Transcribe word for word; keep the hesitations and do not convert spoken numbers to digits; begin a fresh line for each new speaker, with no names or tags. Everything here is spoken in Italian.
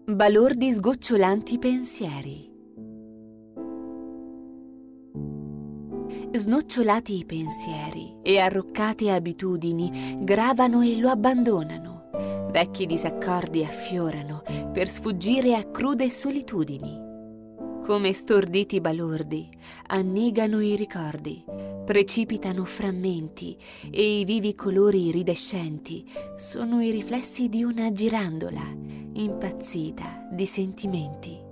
Balordi sgocciolanti pensieri. Snocciolati i pensieri e arroccate abitudini gravano e lo abbandonano. Vecchi disaccordi affiorano per sfuggire a crude solitudini. Come storditi balordi annegano i ricordi, precipitano frammenti e i vivi colori iridescenti sono i riflessi di una girandola impazzita di sentimenti.